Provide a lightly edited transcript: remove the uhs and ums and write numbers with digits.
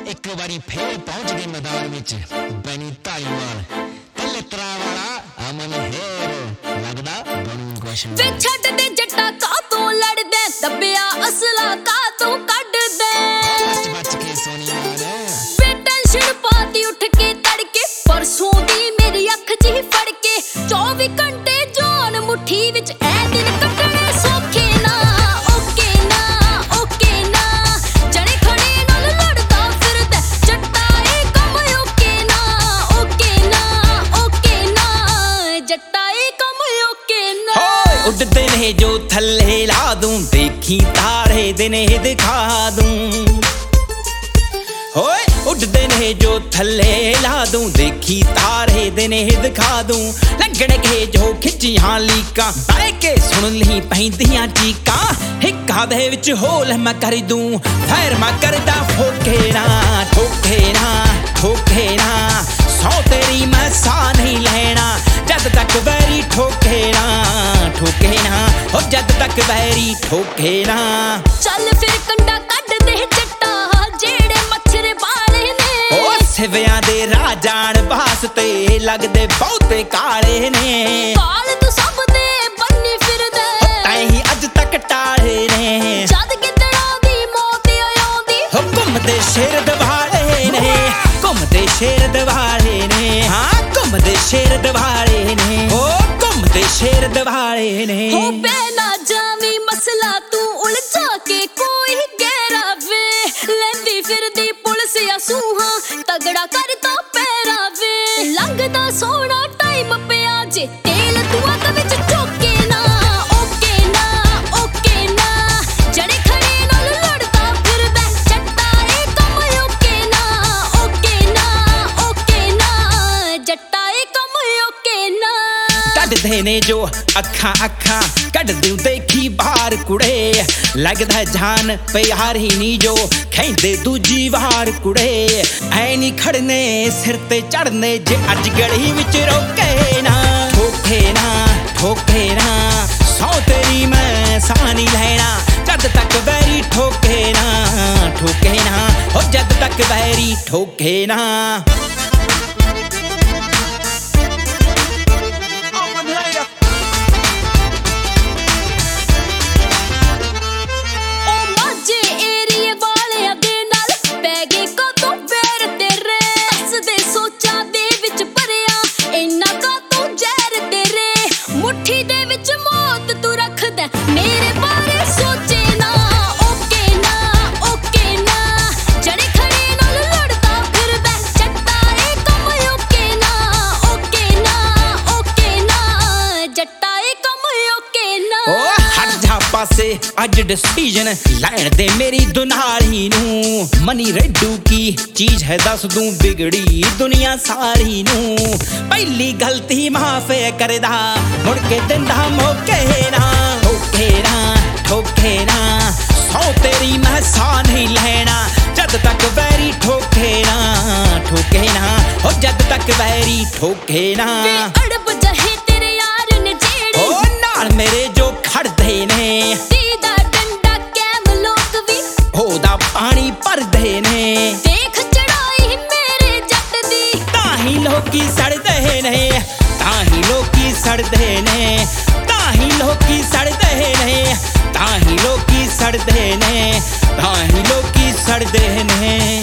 एक बारी फिर पहुंच गई मैदान विच बनी धालीवाल ते लतरा वाला अमन हेर लगदा बनू कुछ वे छड्ड दे जट्टा का तू लड़दे दबिया असला का तू कढ दे बच के सोनी मार वे टेंशन पाती उठ के तड़के परसों दी मेरी अख जी फड़ के 24 घंटे जान मुट्ठी विच ऐ दिन कटणे सौखे ना ओके ना जड़े खड़े नाल लड़दा फिरदा जट्टा ए कम ओके ना जट्टा ए कम ओके ना उड़ते ने जो थल्ले ला दूं देखी तारे दिन दिखा दूं होए उड़ते ने जो थल्ले ला दूं देखी तारे दिन दिखा दूं लगण के जो खिचियां लीका बह के सुन ली पैंदियां चीका हिक्का दे विच होल मैं कर दूं फैर मैं करदा ठोके ना सौ तेरी मैं सा नहीं लेना जद तक वैरी ठोके ना हो जद तक वैरी ठोके ना चल फिर कंडा कढ दे जट्टा जेड़े मच्छर वाले ने ओ सिवियां दे राजान वास्ते लगदे बहुते काले ने काल तू सब दे बन्नी फिरदे तैं अज तक टाले ने जद कितड़ा दी मौत आਉਂਦੀ घुमदे शेर दवाले ने घुमदे शेर दवाले ने हाँ घुमदे शेर दवाले ने ओ घुमदे शेर दवाले ने हो बेना जावी मसला तू उलझा के कोई गहरा वे लेंदी फिरदी पुलिस या सूहा तगड़ा करता पैरा वे लंघदा सोना टाइम पिया जे तेल तू अग विच चोके ना ओके ना जड़े खड़े नाल लड़दा फिरदा जट्टा ए कम ओके ना जट्टा ए कम ओके ना कढदे ने जो अखां कढ दूं देखी बाहर कुड़े लगदा जान प्यारी नी जो खेंदे दूजी वार कुड़े ऐ नी खड़ने सिर ते चढ़ने जे अज गली विच रोके ना ठोके ना सौ तेरी मैं सा नहीं लेना जद तक वैरी ठोके ना हो जद तक वैरी ठोके ना मेरे बारे सोचे ना ओके ना जड़े खड़े नाल लड़दा फिरदा जट्टा ए कम ओके ना जट्टा ए कम ओके ना ओ हट जा पासे अज डिसीजन लैण दे मेरी दुनाली नू मनी रेडू की चीज है दस दूं बिगड़ी दुनिया सारी नू पहली गलती माफे करदा मुड़ के दिंदा मौके ना ठोके ना सौ तेरी मैं सा नहीं लेना जद तक वैरी ठोके ना हो जद तक वैरी ठोके ना अड़ब जहे तेरे यार ने जेड़े ओ नाल मेरे जो खड़दे ने दीदा डंडा कैम लोक भी होदा पानी भरदे ने देख चढ़ाई मेरे जट दी ताही लोकी सड़दे ने ताही लोकी सड़दे ने ताही लोकी सड़दे ने ताही लोकी सड़दे ने ताही लोकी सड़दे ने।